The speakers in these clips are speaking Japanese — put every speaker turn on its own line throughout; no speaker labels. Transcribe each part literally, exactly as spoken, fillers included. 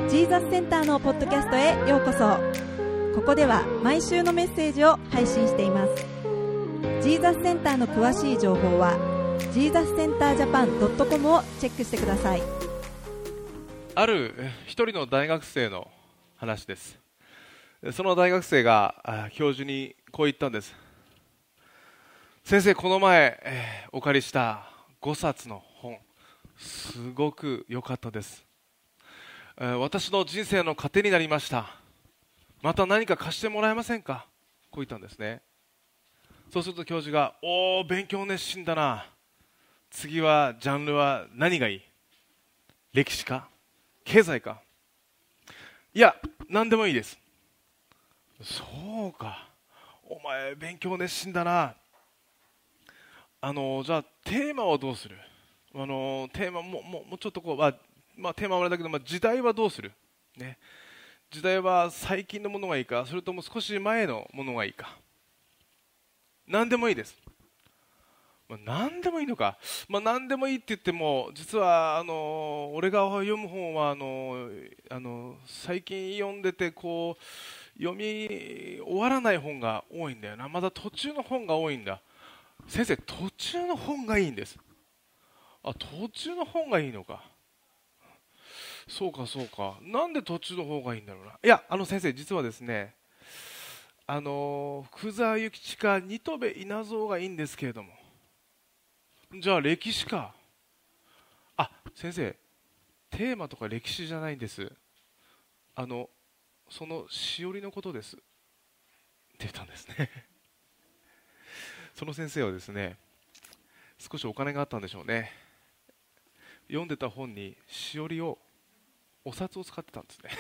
ジーザスセンターのポッドキャストへようこそ。ここでは毎週のメッセージを配信しています。ジーザスセンターの詳しい情報はジーザスセンタージャパンドットコムをチェックしてください。
ある一人の大学生の話です。その大学生が教授にこう言ったんです。先生、この前、えー、お借りしたごさつの本、すごく良かったです。えー、私の人生の糧になりました。また何か貸してもらえませんか。こう言ったんですね。そうすると教授が、おー、勉強熱心だな。次はジャンルは何がいい？歴史か経済か。いや、何でもいいです。そうか、お前勉強熱心だな。あのじゃあテーマはどうする？あのテーマもももうちょっとこう、まあまあ、テーマはあれだけど、まあ、時代はどうする、ね、時代は最近のものがいいか、それとも少し前のものがいいか。何でもいいです。まあ、何でもいいのか、まあ、何でもいいって言っても、実はあの俺が読む本はあのあの最近読んでてこう読み終わらない本が多いんだよな。まだ途中の本が多いんだ。先生、途中の本がいいんです。あ、途中の本がいいのか。そうかそうか。なんで途中の方がいいんだろうな。いや、あの先生、実はですね、あの福沢諭吉か新渡戸稲造がいいんですけれども。じゃあ歴史か。あ、先生、テーマとか歴史じゃないんです。あのそのしおりのことですって言ったんですね。その先生はですね、少しお金があったんでしょうね。読んでた本にしおりを、お札を使ってたんですね。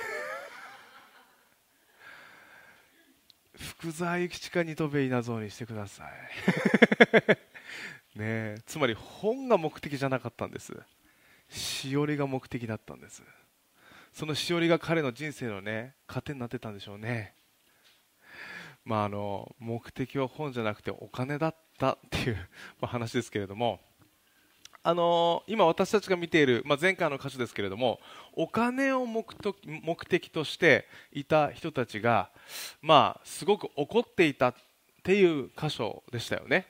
福沢諭吉か新渡戸稲造にしてください。ねえ、つまり本が目的じゃなかったんです。しおりが目的だったんです。そのしおりが彼の人生のね、糧になってたんでしょうね。まあ、あの目的は本じゃなくてお金だったっていう話ですけれども、あのー、今私たちが見ている、まあ、前回の箇所ですけれども、お金を目的、目的としていた人たちが、まあ、すごく怒っていたっていう箇所でしたよね。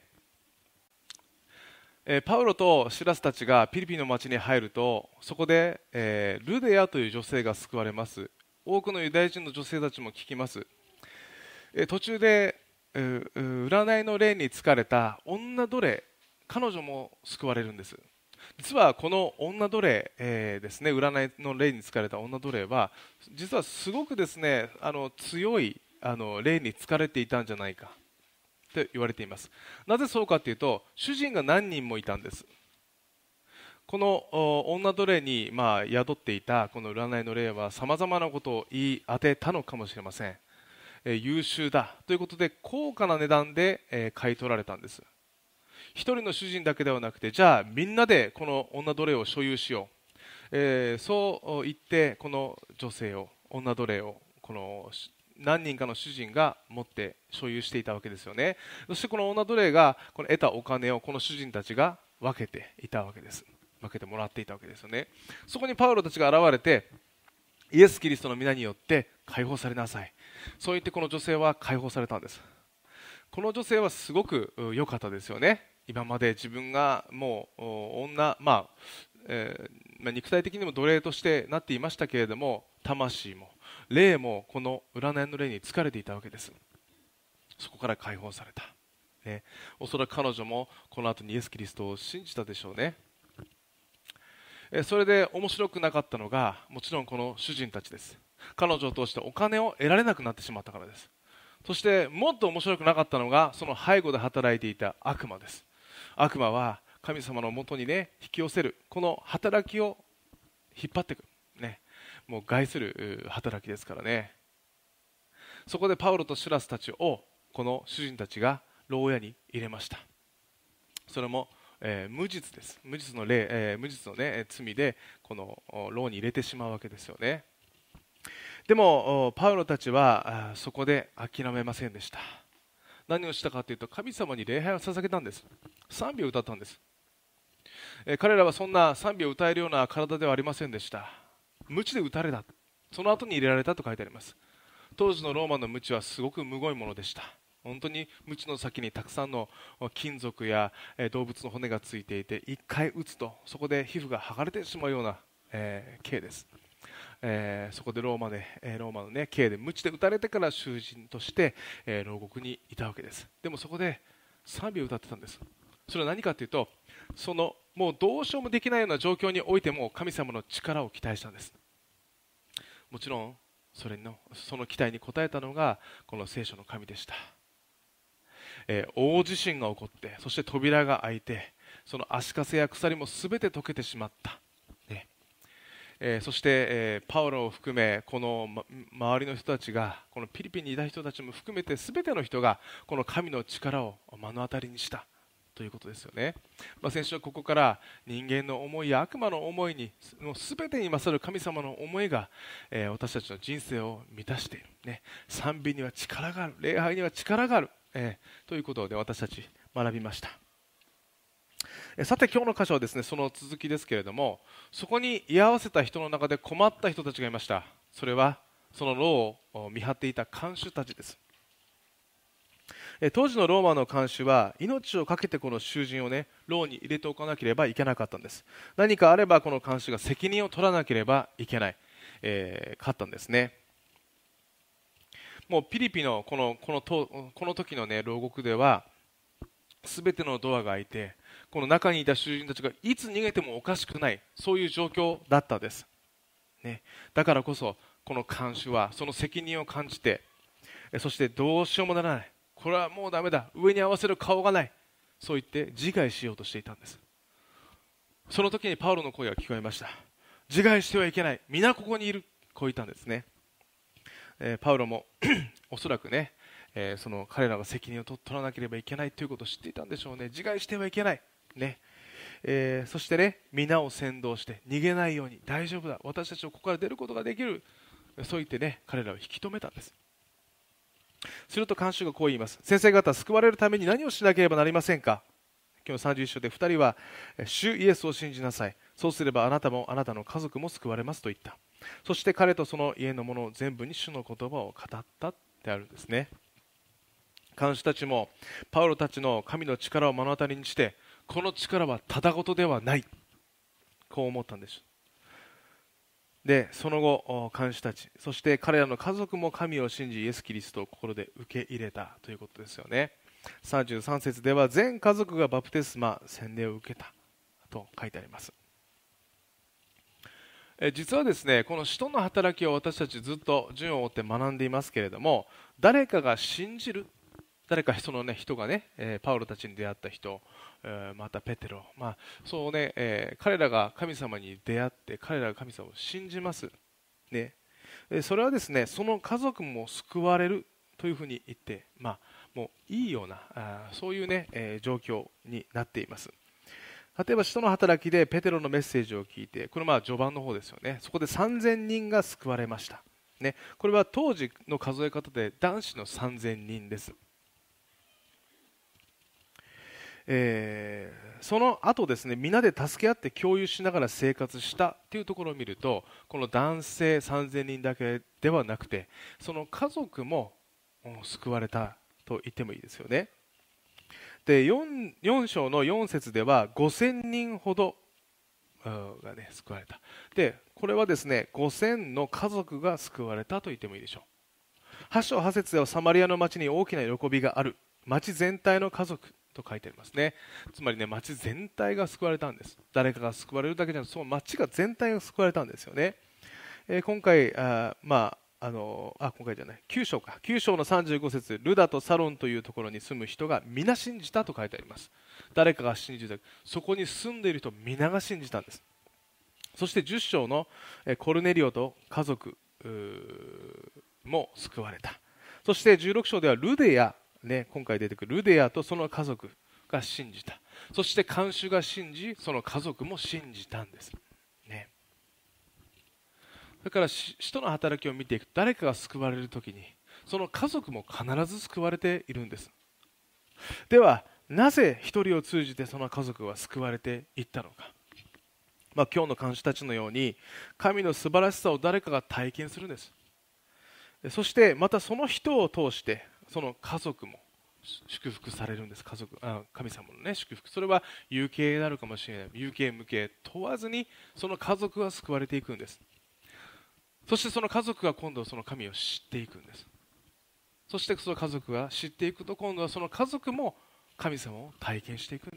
えー、パウロとシラスたちがピリピの町に入ると、そこで、えー、ルデアという女性が救われます。多くのユダヤ人の女性たちも聞きます。えー、途中で、えー、占いの霊に疲れた女奴隷、彼女も救われるんです。実はこの女奴隷、えー、ですね、占いの霊に疲れた女奴隷は実はすごくですね、あの強いあの霊に疲れていたんじゃないかと言われています。なぜそうかというと、主人が何人もいたんです。この女奴隷に、まあ、宿っていたこの占いの霊はさまざまなことを言い当てたのかもしれません。えー、優秀だということで高価な値段で、えー、買い取られたんです。一人の主人だけではなくて、じゃあみんなでこの女奴隷を所有しよう、えー、そう言ってこの女性を、女奴隷をこの何人かの主人が持って所有していたわけですよね。そしてこの女奴隷がこの得たお金をこの主人たちが分けていたわけです。分けてもらっていたわけですよね。そこにパウロたちが現れて、イエス・キリストの皆によって解放されなさい、そう言ってこの女性は解放されたんです。この女性はすごく良かったですよね。今まで自分がもう女、まあえーまあ、肉体的にも奴隷としてなっていましたけれども、魂も霊もこの占いの霊に疲れていたわけです。そこから解放された、ね、おそらく彼女もこの後にイエス・キリストを信じたでしょうね。えー、それで面白くなかったのがもちろんこの主人たちです。彼女を通してお金を得られなくなってしまったからです。そしてもっと面白くなかったのがその背後で働いていた悪魔です。悪魔は神様のもとにね、引き寄せるこの働きを引っ張っていく、ね、もう害する働きですからね。そこでパウロとシラスたちをこの主人たちが牢屋に入れました。それも、えー、無実です。無実の霊、えー、無実の、ね、罪でこの牢に入れてしまうわけですよね。でもパウロたちはそこで諦めませんでした。何をしたかというと、神様に礼拝を捧げたんです。賛美を歌ったんです。えー、彼らはそんな賛美を歌えるような体ではありませんでした。無知で打たれたその後に入れられたと書いてあります。当時のローマの鞭はすごくむごいものでした。本当に鞭の先にたくさんの金属や動物の骨がついていて、一回打つとそこで皮膚が剥がれてしまうような、えー、刑です。えー、そこでローマで、えー、ローマの、ね、刑で鞭で打たれてから囚人として、えー、牢獄にいたわけです。でもそこで賛美を歌ってたんです。それは何かというと、そのもうどうしようもできないような状況においても神様の力を期待したんです。もちろんそれのその期待に応えたのがこの聖書の神でした。えー、大地震が起こって、そして扉が開いて、その足かせや鎖もすべて溶けてしまった、ねえー、そして、えー、パウロを含めこの、ま、周りの人たちが、このピリピにいた人たちも含めてすべての人がこの神の力を目の当たりにしたということですよね。まあ、先週はここから人間の思いや悪魔の思いにもう全てに勝る神様の思いが、えー、私たちの人生を満たしている、ね、賛美には力がある、礼拝には力がある、えー、ということで私たち学びました。えー、さて今日の箇所はですね、その続きですけれども、そこに居合わせた人の中で困った人たちがいました。それはその牢を見張っていた看守たちです。当時のローマの看守は命を懸けてこの囚人を、ね、牢に入れておかなければいけなかったんです。何かあればこの看守が責任を取らなければいけない、えー、かったんですね。もうピリピのこの、この、この時の、ね、牢獄では全てのドアが開いて、この中にいた囚人たちがいつ逃げてもおかしくない、そういう状況だったんです、ね、だからこそこの看守はその責任を感じて、そしてどうしようもならない、これはもうダメだ、上に合わせる顔がない、そう言って自害しようとしていたんです。その時にパウロの声が聞こえました。自害してはいけない、皆ここにいる、こう言ったんですね。えー、パウロもおそらくね、えー、その彼らが責任を取らなければいけないということを知っていたんでしょうね。自害してはいけない、ねえー、そしてね、皆を先導して逃げないように、大丈夫だ、私たちをここから出ることができる、そう言ってね、彼らを引き止めたんです。すると看守がこう言います。先生方、救われるために何をしなければなりませんか。今日さんじゅういっ章でふたりは、主イエスを信じなさい、そうすればあなたもあなたの家族も救われますと言った。そして彼とその家の者全部に主の言葉を語ったってあるんですね。看守たちもパウロたちの神の力を目の当たりにして、この力はただごとではない、こう思ったんです。でその後看守たち、そして彼らの家族も神を信じ、イエス・キリストを心で受け入れたということですよね。さんじゅうさん節では全家族がバプテスマ洗礼を受けたと書いてあります。え実はですね、この使徒の働きを私たちずっと順を追って学んでいますけれども、誰かが信じる、誰かその、ね、人がね、えー、パウロたちに出会った人、えー、またペテロ、まあそうねえー、彼らが神様に出会って彼らが神様を信じます、ね、えー、それはですね、その家族も救われるというふうに言って、まあ、もういいようなあそういう、ねえー、状況になっています。例えば使徒の働きでペテロのメッセージを聞いて、これまあ序盤の方ですよね。そこでさんぜんにんが救われました、ね、これは当時の数え方で男子のさんぜんにんです。えー、その後ですね、みんなで助け合って共有しながら生活したというところを見ると、この男性さんぜんにんだけではなくて、その家族も救われたと言ってもいいですよね。で 4, よん章のよん節ではごせんにんほどが、ね、救われた。でこれはですね、ごせんの家族が救われたと言ってもいいでしょう。はち章はち節ではサマリアの町に大きな喜びがある、町全体の家族と書いてありますね。つまりね、町全体が救われたんです。誰かが救われるだけじゃなくて、その町が全体が救われたんですよね。えー、今回あまああのあ今回じゃないきゅう章かきゅう章のさんじゅうご節、ルダとサロンというところに住む人が皆信じたと書いてあります。誰かが信じた、そこに住んでいる人皆が信じたんです。そしてじゅっ章のコルネリオと家族も救われた。そしてじゅうろく章ではルデア、ね、今回出てくるルデアとその家族が信じた。そして看守が信じ、その家族も信じたんです、ね、だから使徒の働きを見ていくと、誰かが救われるときにその家族も必ず救われているんです。ではなぜ一人を通じてその家族は救われていったのか。 まあ、今日の看守たちのように神の素晴らしさを誰かが体験するんです。そしてまたその人を通してその家族も祝福されるんです。家族、あ、神様の、ね、祝福、それは有形になるかもしれない、有形無形問わずにその家族が救われていくんです。そしてその家族が今度はその神を知っていくんです。そしてその家族が知っていくと、今度はその家族も神様を体験していくんです。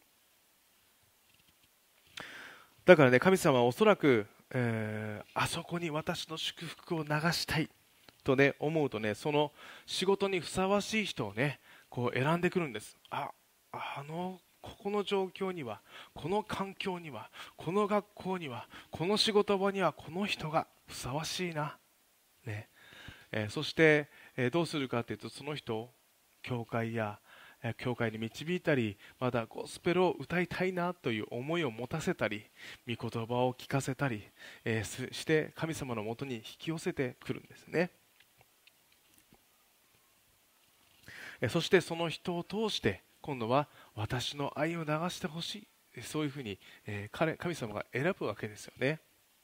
だからね、神様はおそらく、えー、あそこに私の祝福を流したいとね、思うとね、その仕事にふさわしい人をね、こう選んでくるんです。あ、あのここの状況には、この環境には、この学校には、この仕事場にはこの人がふさわしいな、ねえー、そして、えー、どうするかというと、その人を教会や、えー、教会に導いたり、またゴスペルを歌いたいなという思いを持たせたり、御言葉を聞かせたり、えー、して神様のもとに引き寄せてくるんですね。そしてその人を通して今度は私の愛を流してほしい、そういうふうに、えー、彼神様が選ぶわけですよね。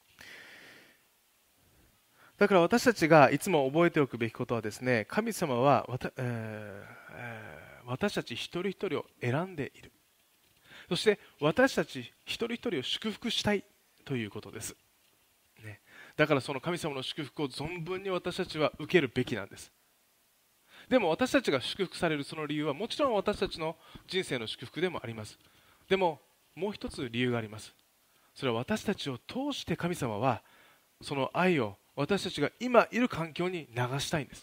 だから私たちがいつも覚えておくべきことはですね、神様はわた、えーえー、私たち一人一人を選んでいる。そして私たち一人一人を祝福したいということです、ね、だからその神様の祝福を存分に私たちは受けるべきなんです。でも私たちが祝福されるその理由はもちろん私たちの人生の祝福でもあります。でももう一つ理由があります。それは私たちを通して神様はその愛を私たちが今いる環境に流したいんです、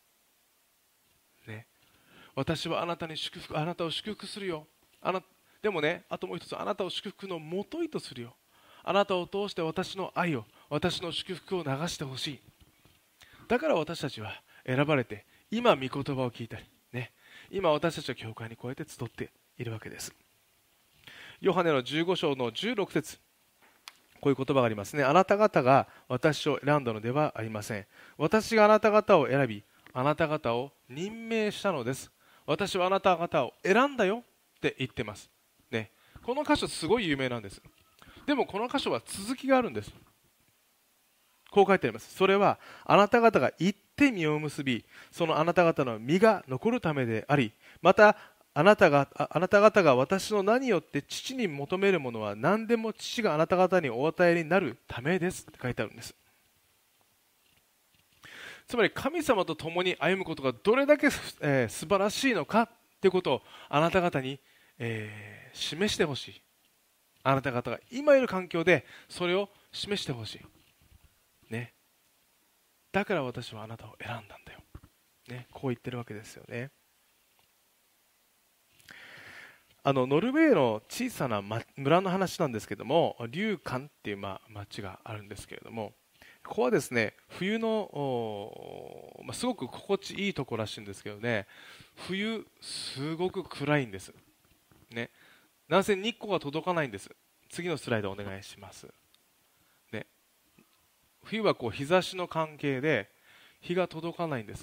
ね、私はあなたに祝福、あなたを祝福するよ、あなでもね、あともう一つ、あなたを祝福のもといとするよ、あなたを通して私の愛を、私の祝福を流してほしい。だから私たちは選ばれて今御言葉を聞いたり、ね、今私たちは教会にこうやって集っているわけです。ヨハネのじゅうご章のじゅうろく節、こういう言葉がありますね。あなた方が私を選んだのではありません。私があなた方を選び、あなた方を任命したのです。私はあなた方を選んだよって言ってます、ね、この箇所すごい有名なんです。でもこの箇所は続きがあるんです。こう書いてあります。それはあなた方が行って実を結び、そのあなた方の実が残るためであり、またあなたがああなた方が私の名によって父に求めるものは何でも父があなた方にお与えになるためですって書いてあるんです。つまり神様と共に歩むことがどれだけ、えー、素晴らしいのかということをあなた方に、えー、示してほしい。あなた方が今いる環境でそれを示してほしい、ね、だから私はあなたを選んだんだよ、ね、こう言ってるわけですよね。あのノルウェーの小さな村の話なんですけども、リュウカンっていう、まあ、町があるんですけれども、ここはですね、冬の、まあ、すごく心地いいところらしいんですけどね、冬すごく暗いんです、ね、なんせ日光が届かないんです。次のスライドお願いします、ね、冬はこう日差しの関係で日が届かないんです。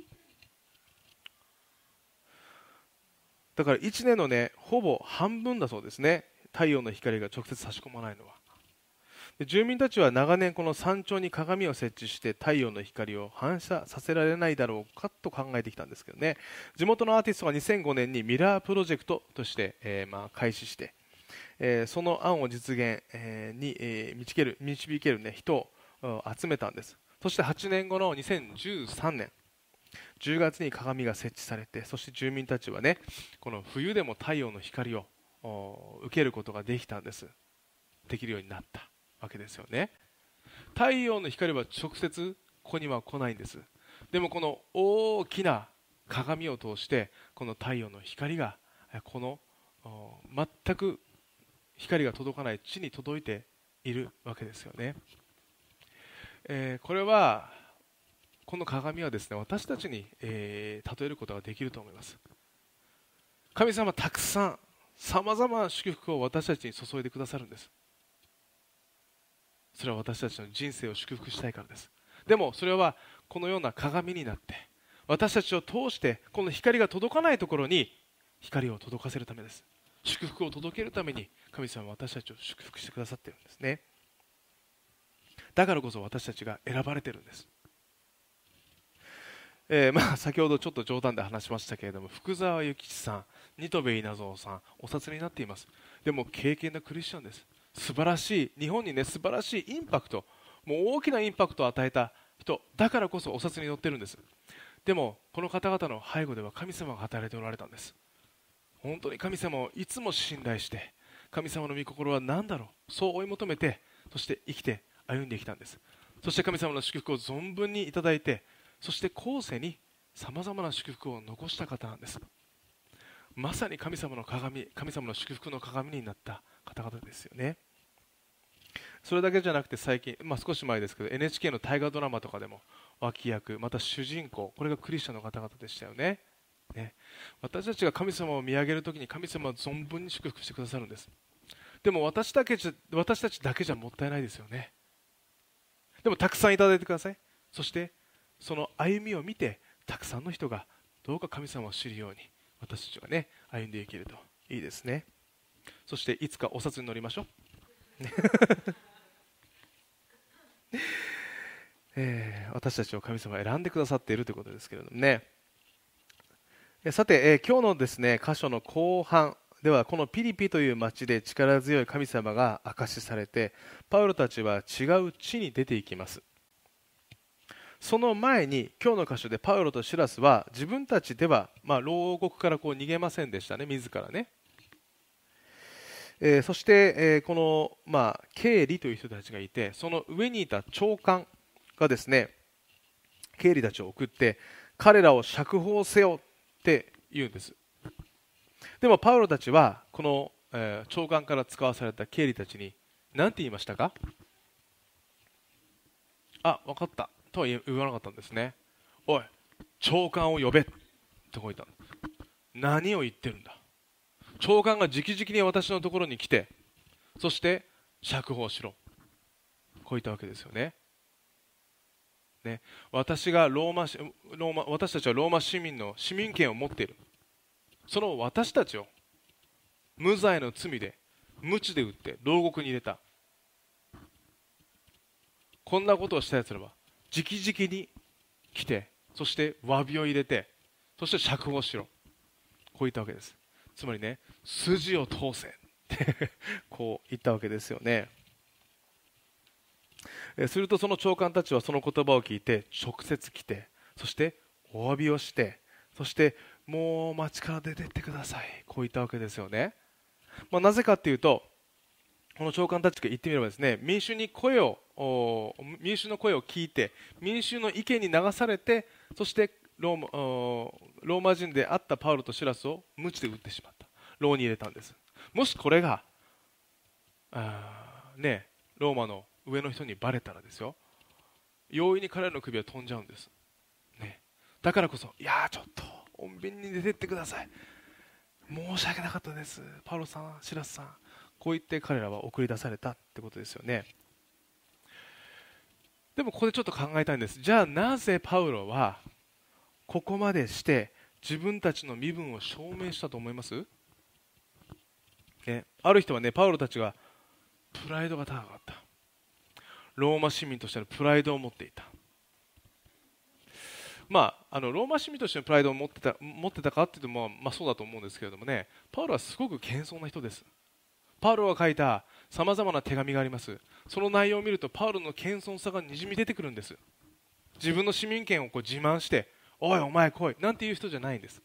だからいちねんのね、ほぼ半分だそうですね、太陽の光が直接差し込まないのは。で住民たちは長年この山頂に鏡を設置して太陽の光を反射させられないだろうかと考えてきたんですけどね、地元のアーティストがにせんごねんにミラープロジェクトとして、えーまあ、開始して、えー、その案を実現、えー、に、えー、導ける、導ける、ね、人を集めたんです。そしてはちねんごのにせんじゅうさんねんじゅうがつに鏡が設置されて、そして住民たちはね、この冬でも太陽の光を受けることができたんです。できるようになったわけですよね。太陽の光は直接ここには来ないんです。でもこの大きな鏡を通してこの太陽の光がこの全く光が届かない地に届いているわけですよね。えー、これはこの鏡はですね、私たちに、えー、例えることができると思います。神様はたくさんさまざまな祝福を私たちに注いでくださるんです。それは私たちの人生を祝福したいからです。でもそれはこのような鏡になって私たちを通してこの光が届かないところに光を届かせるためです。 祝福を届けるために神様は私たちを祝福してくださっているんですね。だからこそ私たちが選ばれているんです。えーまあ、先ほどちょっと冗談で話しましたけれども、福沢諭吉さん、新渡戸稲造さん、お札になっています。でも敬虔なクリスチャンです。素晴らしい、日本にね、素晴らしいインパクト、もう大きなインパクトを与えた人だからこそお札に載ってるんです。でもこの方々の背後では神様が働いておられたんです。本当に神様をいつも信頼して、神様の御心は何だろう、そう追い求めて、そして生きて歩んできたんです。そして神様の祝福を存分にいただいて、そして後世にさまざまな祝福を残した方なんです。まさに神様の鏡、神様の祝福の鏡になった方々ですよね。それだけじゃなくて最近、まあ、少し前ですけど エヌエイチケー の大河ドラマとかでも脇役、また主人公、これがクリスチャンの方々でしたよね。ね、私たちが神様を見上げるときに神様は存分に祝福してくださるんです。でも私だけじゃ、私たちだけじゃもったいないですよね。でもたくさんいただいてください。そしてその歩みを見て、たくさんの人がどうか神様を知るように私たちがね、歩んでいけるといいですね。そしていつかお札に乗りましょう、えー、私たちを神様が選んでくださっているということですけれどもね。さて、えー、今日のですね箇所の後半では、このピリピという町で力強い神様が証しされて、パウロたちは違う地に出ていきます。その前に今日の箇所でパウロとシラスは自分たちでは、まあ、牢獄からこう逃げませんでしたね、自らね。えー、そして、えー、この、まあ、経理という人たちがいて、その上にいた長官がですね、経理たちを送って彼らを釈放せよって言うんです。でもパウロたちはこの、えー、長官から使わされた経理たちに何て言いましたか？あ、分かったとは言わなかったんですね。おい、長官を呼べとこう言ったの。何を言ってるんだ。長官が直々に私のところに来て、そして釈放しろ、こう言ったわけですよね。ね、私がローマしローマ私たちはローマ市民の市民権を持っている。その私たちを無罪の罪で鞭で打って牢獄に入れた。こんなことをしたやつらは直々に来て、そして詫びを入れて、そして釈放しろ、こう言ったわけです。つまりね、筋を通せってこう言ったわけですよね。するとその長官たちはその言葉を聞いて直接来て、そしてお詫びをして、そしてもう町から出てってください、こう言ったわけですよね。まあ、なぜかというと、この長官たちが言ってみればですね、民衆に声を民衆の声を聞いて、民衆の意見に流されて、そしてローマローマ人であったパウロとシラスを鞭で打ってしまった、牢に入れたんです。もしこれがあ、ね、ローマの上の人にバレたらですよ、容易に彼らの首は飛んじゃうんです、ね、だからこそ、いやーちょっと穏便に出てってください、申し訳なかったです、パウロさん、シラスさん、こう言って彼らは送り出されたってことですよね。でもここでちょっと考えたいんです。じゃあなぜパウロはここまでして自分たちの身分を証明したと思います？ね、ある人はね、パウロたちがプライドが高かった、ローマ市民としてのプライドを持っていた。まあ、あのローマ市民としてのプライドを持ってた、持ってたかっていうと、まあ、まあそうだと思うんですけれどもね、パウロはすごく謙遜な人です。パウロが書いたさまざまな手紙があります。その内容を見るとパウロの謙遜さがにじみ出てくるんです。自分の市民権をこう自慢して、おいお前来いなんていう人じゃないんです。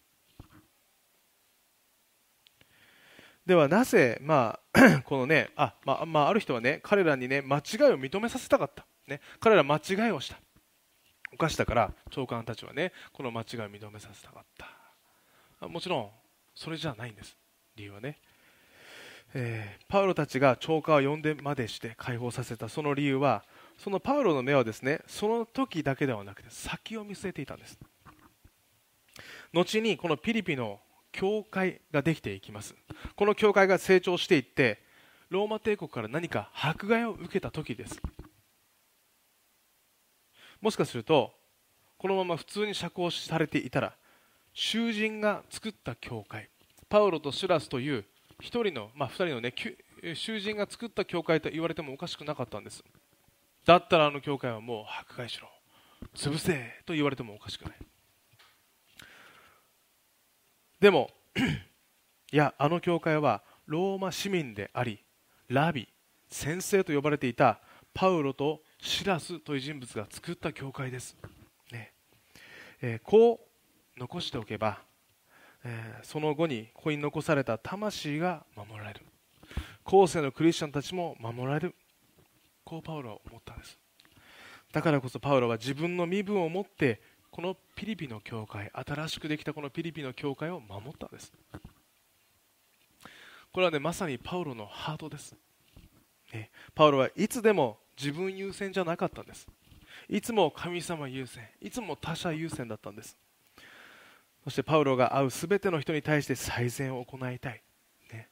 ではなぜ、まあ、このね、あ、まあまあ、ある人はね、彼らにね、間違いを認めさせたかった、ね、彼ら間違いをした、犯したから、長官たちはね、この間違いを認めさせたかった。もちろんそれじゃないんです、理由はね。えー、パウロたちが長官を呼んでまでして解放させたその理由は、そのパウロの目はですね、その時だけではなくて先を見据えていたんです。後にこのピリピの教会ができていきます。この教会が成長していって、ローマ帝国から何か迫害を受けた時です。もしかするとこのまま普通に釈放されていたら、囚人が作った教会、パウロとシラスという一人の、まあ、二人のね囚人が作った教会と言われてもおかしくなかったんです。だったらあの教会はもう迫害しろ、潰せと言われてもおかしくない。でもいや、あの教会はローマ市民であり、ラビ、先生と呼ばれていたパウロとシラスという人物が作った教会です、ねえー、こう残しておけば、えー、その後にここに残された魂が守られる、後世のクリスチャンたちも守られる、こうパウロは思ったんです。だからこそパウロは自分の身分を持ってこのピリピの教会、新しくできたこのピリピの教会を守ったんです。これはね、まさにパウロのハートです、ね、パウロはいつでも自分優先じゃなかったんです。いつも神様優先、いつも他者優先だったんです。そしてパウロが会うすべての人に対して最善を行いたい、ね、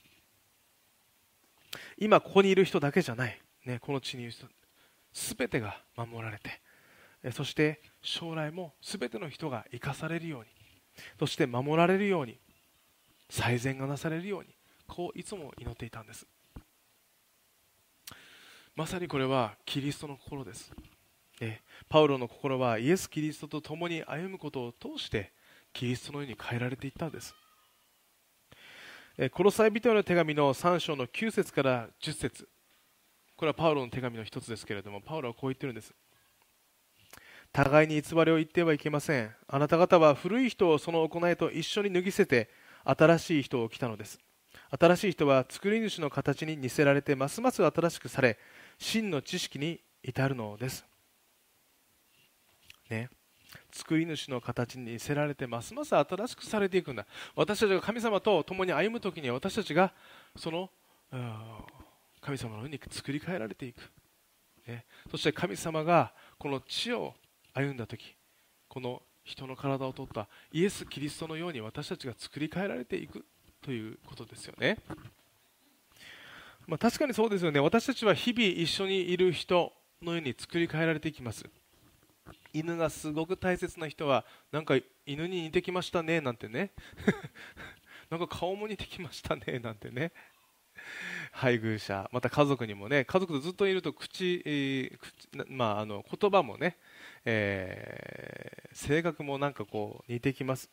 今ここにいる人だけじゃない、ね、この地にいる人すべてが守られて、そして将来もすべての人が生かされるように、そして守られるように、最善がなされるように、こういつも祈っていたんです。まさにこれはキリストの心です。えパウロの心はイエス・キリストと共に歩むことを通してキリストのように変えられていったんです。えコロサイ人への手紙のさん章のきゅう節からじゅっ節、これはパウロの手紙の一つですけれども、パウロはこう言ってるんです。互いに偽りを言ってはいけません。あなた方は古い人をその行いと一緒に脱ぎ捨てて新しい人を着たのです。新しい人は作り主の形に似せられてますます新しくされ、真の知識に至るのです、ね、作り主の形に似せられてますます新しくされていくんだ。私たちが神様と共に歩むときには、私たちがその神様のように作り変えられていく、ね、そして神様がこの地を歩んだとき、この人の体を取ったイエス・キリストのように私たちが作り変えられていくということですよね。まあ、確かにそうですよね。私たちは日々一緒にいる人のように作り変えられていきます。犬がすごく大切な人は、なんか犬に似てきましたねなんてねなんか顔も似てきましたねなんてね、配偶者、また家族にもね、家族とずっといると口、えー口まあ、あの言葉もね、えー、性格もなんかこう似てきます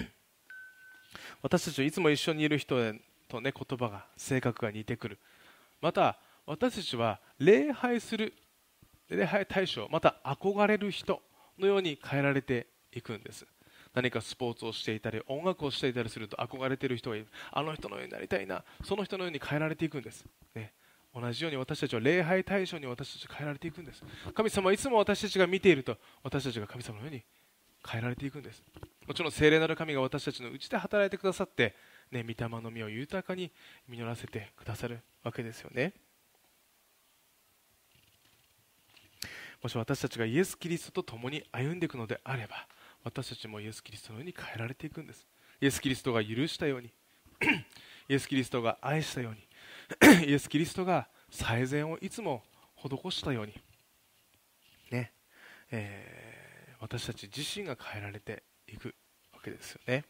私たちはいつも一緒にいる人とね、言葉が、性格が似てくる。また私たちは礼拝する礼拝対象、また憧れる人のように変えられていくんです。何かスポーツをしていたり音楽をしていたりすると憧れている人がいる。あの人のようになりたいな、その人のように変えられていくんです、ね、同じように私たちは礼拝対象に私たちは変えられていくんです。神様はいつも私たちが見ていると、私たちが神様のように変えられていくんです。もちろん聖霊なる神が私たちのうちで働いてくださって、ね、御霊の実を豊かに実らせてくださるわけですよね。もし私たちがイエス・キリストと共に歩んでいくのであれば、私たちもイエス・キリストのように変えられていくんです。イエス・キリストが許したようにイエス・キリストが愛したようにイエス・キリストが最善をいつも施したように、ねえー、私たち自身が変えられていくわけですよね。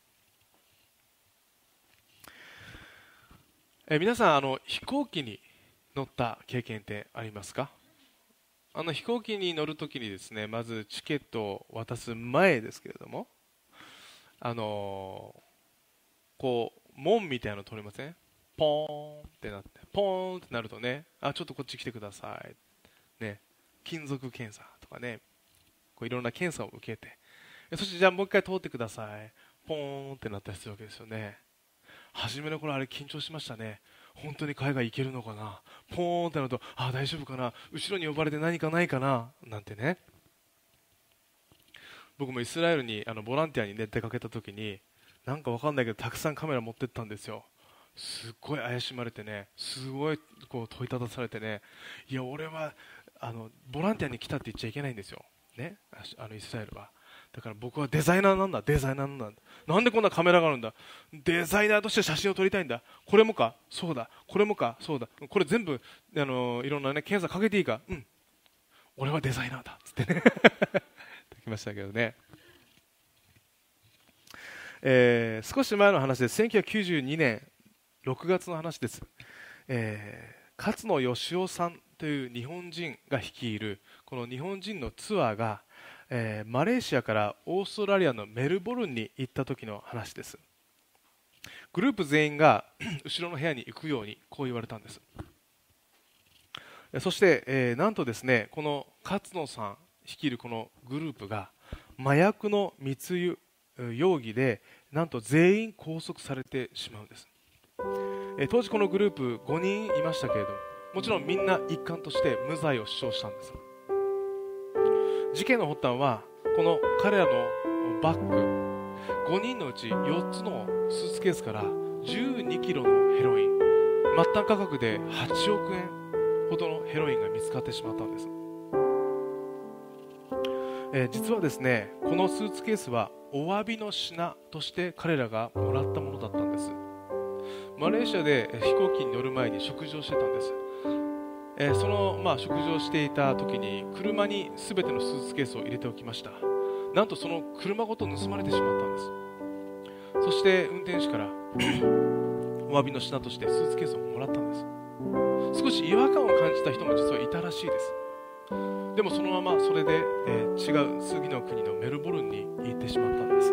えー、皆さん、あの飛行機に乗った経験ってありますか？あの飛行機に乗るときにですね、まずチケットを渡す前ですけれども、あのー、こう門みたいなの通りません？ポーンってなって、ポーンってなるとね、あ、ちょっとこっち来てください、ね、金属検査とかね、こういろんな検査を受けて、そしてじゃあもう一回通ってください、ポーンってなったりするわけですよね。初めの頃あれ緊張しましたね。本当に海外行けるのかな、ポーンってなると、あ、大丈夫かな、後ろに呼ばれて何かないかななんてね。僕もイスラエルにあのボランティアに、ね、出かけた時に、なんかわかんないけどたくさんカメラ持ってったんですよ。すっごい怪しまれてね、すごいこう問いただされてね、いや俺はあのボランティアに来たって言っちゃいけないんですよ、ね、あのイスラエルは。だから僕はデザイナーなんだ、デザイナーなんだ、なんでこんなカメラがあるんだ、デザイナーとして写真を撮りたいんだ、これもか、そうだ、これもか、そうだ、これ全部あのいろんな、ね、検査かけていいか、うん、俺はデザイナーだっつってね来ましたけどね。えー、少し前の話でせんきゅうひゃくきゅうじゅうにねんろくがつの話です。えー、勝野義雄さんという日本人が率いるこの日本人のツアーが、えー、マレーシアからオーストラリアのメルボルンに行った時の話です。グループ全員が後ろの部屋に行くようにこう言われたんです。そして、えー、なんとですね、この勝野さん率いるこのグループが麻薬の密輸容疑でなんと全員拘束されてしまうんです。えー、当時このグループごにんいましたけれども、もちろんみんな一貫として無罪を主張したんです。事件の発端はこの彼らのバッグごにんのうちよっつのスーツケースからじゅうにキロのヘロイン、末端価格ではちおくえんほどのヘロインが見つかってしまったんです。えー、実はですね、このスーツケースはお詫びの品として彼らがもらったものだったんです。マレーシアで飛行機に乗る前に食事をしてたんです。えー、その、まあ、食事をしていた時に車に全てのスーツケースを入れておきました。なんとその車ごと盗まれてしまったんです。そして運転手からお詫びの品としてスーツケースをもらったんです。少し違和感を感じた人も実はいたらしいです。でもそのままそれで、えー、違う次の国のメルボルンに行ってしまったんです。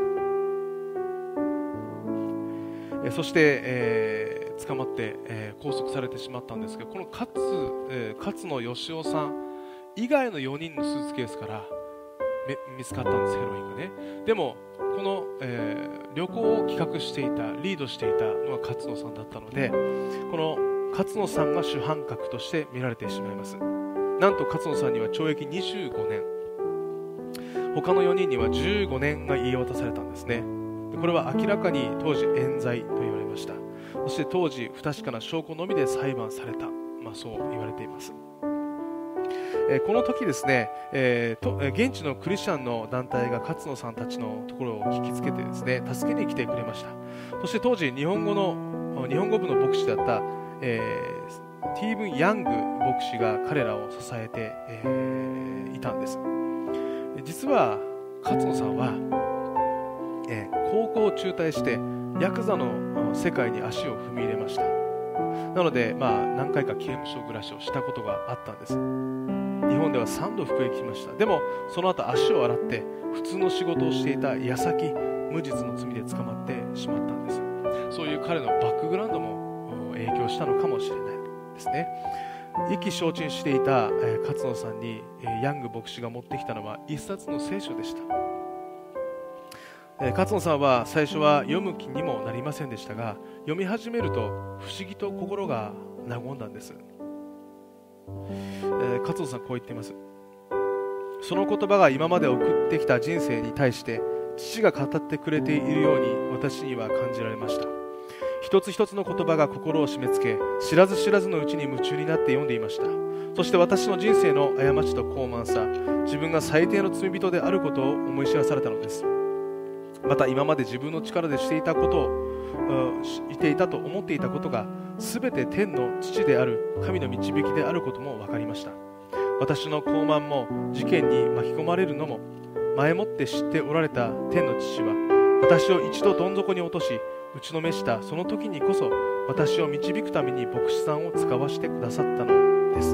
えー、そして、えー、捕まって、えー、拘束されてしまったんですけど、この勝、えー、勝野義雄さん以外のよにんのスーツケースから見つかったんです、ヘロインがね。でもこの、えー、旅行を企画していたリードしていたのが勝野さんだったので、この勝野さんが主犯格として見られてしまいます。なんと勝野さんには懲役にじゅうごねん、他のよにんにはじゅうごねんが言い渡されたんですね。これは明らかに当時冤罪と言われました。そして当時不確かな証拠のみで裁判された、まあ、そう言われています。えー、この時ですね、えー、と現地のクリスチャンの団体が勝野さんたちのところを聞きつけてですね、助けに来てくれました。そして当時日本語の日本語部の牧師だった、えー、ティーブン・ヤング牧師が彼らを支えて、えー、いたんです。実は勝野さんは、えー、高校を中退してヤクザの世界に足を踏み入れました。なので、まあ、何回か刑務所暮らしをしたことがあったんです。日本ではさんど服役しました。でもその後足を洗って普通の仕事をしていた矢先、無実の罪で捕まってしまったんです。そういう彼のバックグラウンドも影響したのかもしれないですね。意気消沈していた、えー、勝野さんに、えー、ヤング牧師が持ってきたのは一冊の聖書でした。えー、勝野さんは最初は読む気にもなりませんでしたが、読み始めると不思議と心が和んだんです。えー、勝野さんこう言っています。その言葉が今まで送ってきた人生に対して父が語ってくれているように私には感じられました。一つ一つの言葉が心を締め付け、知らず知らずのうちに夢中になって読んでいました。そして私の人生の過ちと傲慢さ、自分が最低の罪人であることを思い知らされたのです。また今まで自分の力でしていたことをしていたと思っていたことが全て天の父である神の導きであることも分かりました。私の傲慢も事件に巻き込まれるのも前もって知っておられた天の父は、私を一度どん底に落とし打ちのめしたその時にこそ私を導くために牧師さんを使わせてくださったのです。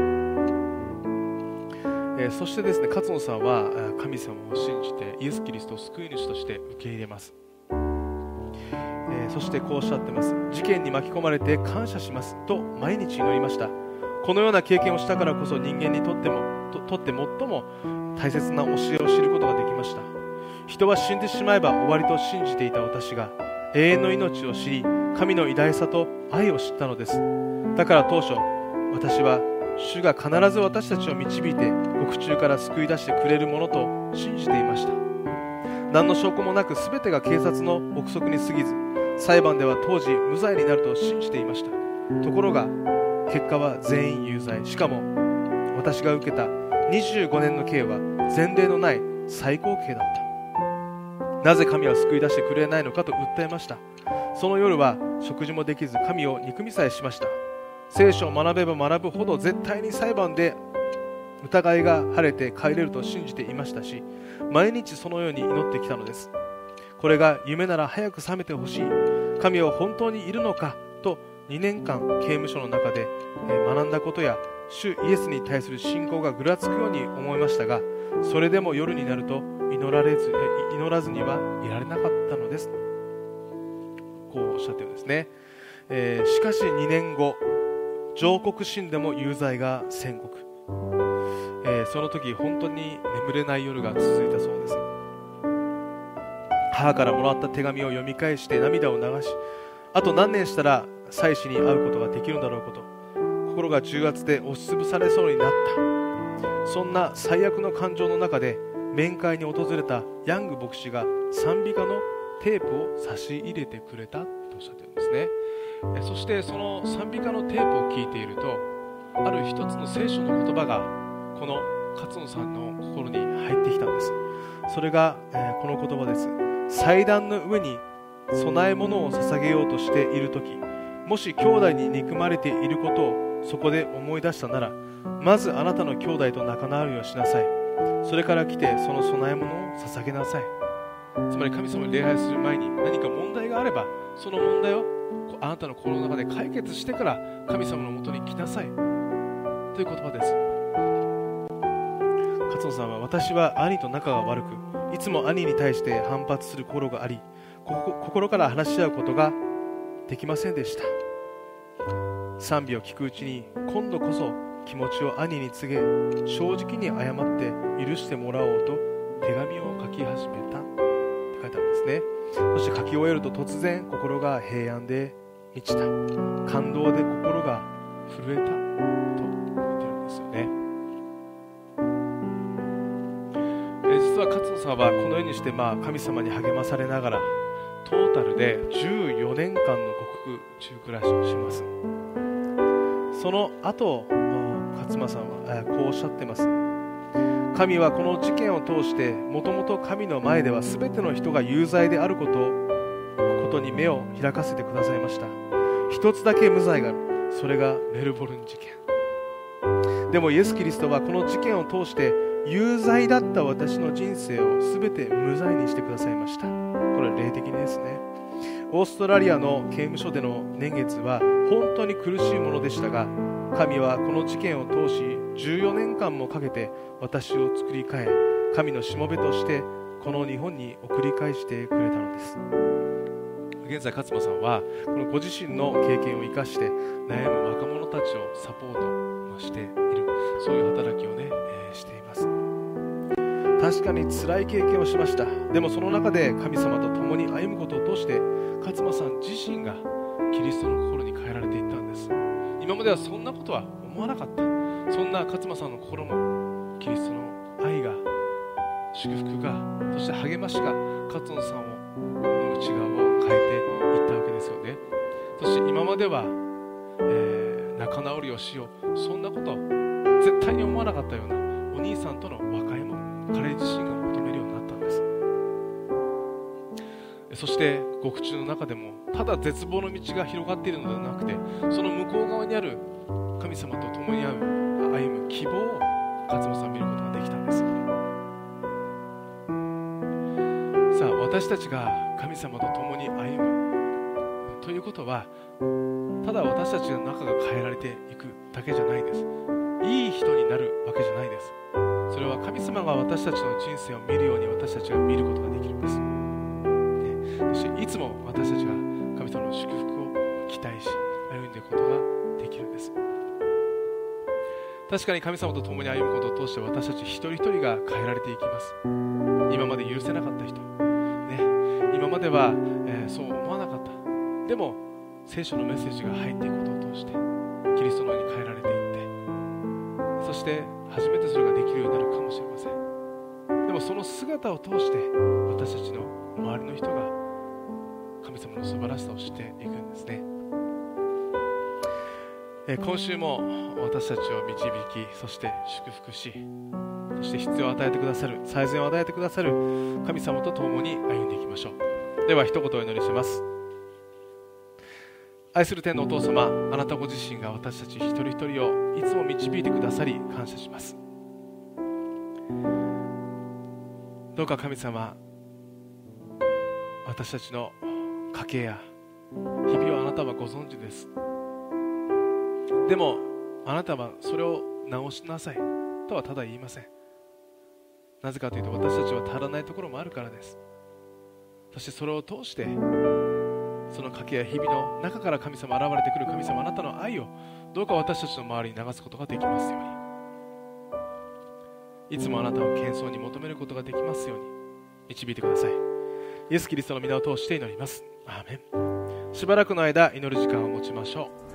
えー、そしてですね、勝野さんは神様を信じてイエス・キリストを救い主として受け入れます。えー、そしてこうおっしゃってます。事件に巻き込まれて感謝しますと毎日祈りました。このような経験をしたからこそ人間にとってもと、とって最も大切な教えを知ることができました。人は死んでしまえば終わりと信じていた私が永遠の命を知り、神の偉大さと愛を知ったのです。だから当初私は主が必ず私たちを導いて獄中から救い出してくれるものと信じていました。何の証拠もなく全てが警察の憶測に過ぎず、裁判では当時無罪になると信じていました。ところが結果は全員有罪。しかも私が受けたにじゅうごねんの刑は前例のない最高刑だった。なぜ神は救い出してくれないのかと訴えました。その夜は食事もできず神を憎みさえしました。聖書を学べば学ぶほど絶対に裁判で疑いが晴れて帰れると信じていましたし、毎日そのように祈ってきたのです。これが夢なら早く覚めてほしい、神は本当にいるのかとにねんかん刑務所の中で学んだことや主イエスに対する信仰がぐらつくように思いましたが、それでも夜になると祈られず祈らずにはいられなかったのです。こうおっしゃっているんですね。えー、しかしにねんご、上告審でも有罪が宣告、えー、その時本当に眠れない夜が続いたそうです。母からもらった手紙を読み返して涙を流し、あと何年したら妻子に会うことができるんだろうこと、心が重圧で押しつぶされそうになった。そんな最悪の感情の中で面会に訪れたヤング牧師が賛美歌のテープを差し入れてくれたとおっしゃっているんですね。えそしてその賛美歌のテープを聞いていると、ある一つの聖書の言葉がこの勝野さんの心に入ってきたんです。それが、えー、この言葉です。祭壇の上に供え物を捧げようとしているとき、もし兄弟に憎まれていることをそこで思い出したなら、まずあなたの兄弟と仲直りをしなさい。それから来てその供え物を捧げなさい。つまり神様に礼拝する前に何か問題があれば、その問題をあなたの心の中で解決してから神様のもとに来なさいという言葉です。勝野さんは、私は兄と仲が悪く、いつも兄に対して反発する心があり、心から話し合うことができませんでした。賛美を聞くうちに、今度こそ気持ちを兄に告げ、正直に謝って許してもらおうと手紙を書き始めたって書いてあるんですね。そして書き終えると突然心が平安で満ちた、感動で心が震えたと言ってるんですよね。え実は勝野さんはこのようにして、まあ、神様に励まされながらトータルでじゅうよねんかんの獄中暮らしをします。その後、勝間さんはこうおっしゃっています。神はこの事件を通して、もともと神の前では全ての人が有罪であることことに目を開かせてくださいました。一つだけ無罪がある、それがメルボルン事件。でもイエス・キリストはこの事件を通して、有罪だった私の人生を全て無罪にしてくださいました。これは霊的ですね。オーストラリアの刑務所での年月は本当に苦しいものでしたが、神はこの事件を通しじゅうよねんかんもかけて私を作り変え、神のしもべとしてこの日本に送り返してくれたのです。現在勝間さんはこのご自身の経験を生かして悩む若者たちをサポートしている、そういう働きをね、えー、しています。確かに辛い経験をしました。でもその中で神様と共に歩むことを通して、勝間さん自身がキリストの心に変えられていったんです。今まではそんなことは思わなかった。そんな勝間さんの心もキリストの愛が、祝福が、そして励ましが勝野さんをの内側を変えていったわけですよね。そして今までは、えー、仲直りをしよう、そんなこと絶対に思わなかったようなお兄さんとの和解も彼自身が求めるようになったんです。そして獄中の中でもただ絶望の道が広がっているのではなくて、その向こう側にある神様と共に歩む希望を勝間さん見ることができたんです。さあ、私たちが神様と共に歩むということは、ただ私たちの中が変えられていくだけじゃないです。いい人になるわけじゃないです。それは神様が私たちの人生を見るように私たちが見ることができるんです、ね、そしていつも私たちが神様の祝福を期待し歩んでいくことができるんです。確かに神様と共に歩むことを通して私たち一人一人が変えられていきます。今まで許せなかった人、ね、今までは、えー、そう思わなかった。でも聖書のメッセージが入っていくことを通してキリストのように変えられていって、そして初めてそれができるようになるかもしれません。でもその姿を通して私たちの周りの人が神様の素晴らしさを知っていくんですね。え今週も私たちを導き、そして祝福し、そして必要を与えてくださる、最善を与えてくださる神様と共に歩んでいきましょう。では一言お祈りします。愛する天のお父様、あなたご自身が私たち一人一人をいつも導いてくださり感謝します。どうか神様、私たちの家計や日々をあなたはご存知です。でもあなたはそれを直しなさいとはただ言いません。なぜかというと、私たちは足らないところもあるからです。そしてそれを通して、その賭けや日々の中から神様、現れてくる神様、あなたの愛をどうか私たちの周りに流すことができますように、いつもあなたを謙遜に求めることができますように導いてください。イエス・キリストの皆を通して祈ります。アーメン。しばらくの間祈る時間を持ちましょう。